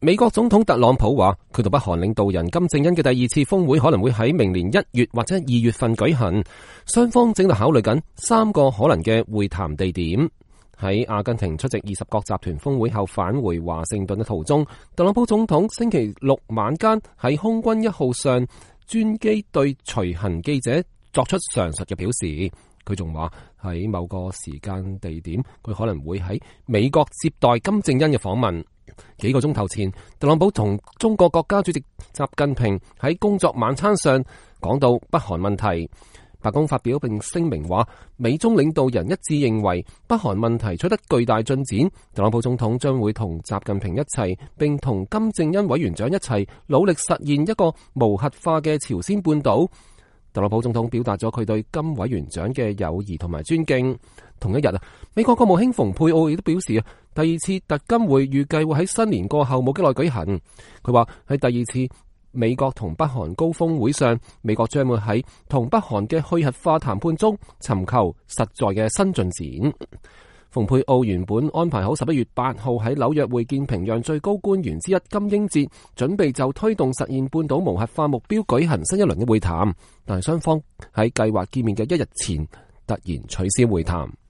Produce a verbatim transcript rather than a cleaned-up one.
美國總統特朗普話，佢同北韓領導人金正恩嘅第二次峰會可能會喺明年一月或者二月份舉行，雙方正在考慮緊三個可能嘅會談地點。喺阿根廷出席二十國集團峰會後返回華盛頓嘅途中，特朗普總統星期六晚間喺空軍一號上專機對隨行記者作出上述嘅表示。佢仲話喺某個時間地點，佢可能會喺美國接待金正恩嘅訪問。幾個鐘頭前，特朗普同中國國家主席習近平喺工作晚餐上講到北韓問題。白宮發表並聲明話，美中領導人一致認為北韓問題取得巨大進展。特朗普總統將會同習近平一齊，並同金正恩委員長一齊努力實現一個無核化嘅朝鮮半島。特朗普總統表達咗佢對金委員長嘅友誼同埋尊敬。同一日啊，美國國務卿蓬佩奧亦都表示啊，第二次特金會預計會喺新年過後冇幾耐舉行。佢話喺第二次美國同北韓高峰會上，美國將會喺同北韓嘅去核化談判中尋求實在嘅新進展。蓬佩奧原本安排好十一月八號喺紐約會見平壤最高官員之一金英哲，準備就推動實現半島無核化目標舉行新一輪嘅會談，但係雙方喺計劃見面嘅一日前突然取消會談。